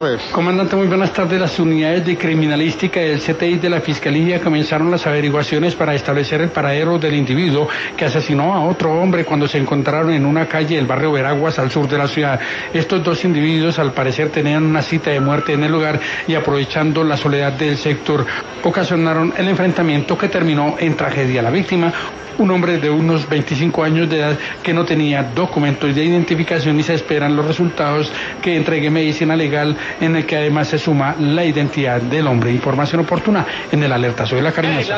Comandante, muy buenas tardes. Las unidades de criminalística del CTI de la Fiscalía comenzaron las averiguaciones para establecer el paradero del individuo que asesinó a otro hombre cuando se encontraron en una calle del barrio Veraguas al sur de la ciudad. Estos dos individuos al parecer tenían una cita de muerte en el lugar y aprovechando la soledad del sector ocasionaron el enfrentamiento que terminó en tragedia. La víctima, un hombre de unos 25 años de edad que no tenía documentos de identificación y se esperan los resultados que entregue medicina legal, en el que además se suma la identidad del hombre. Información oportuna en el Alerta. Soy la Cariñosa.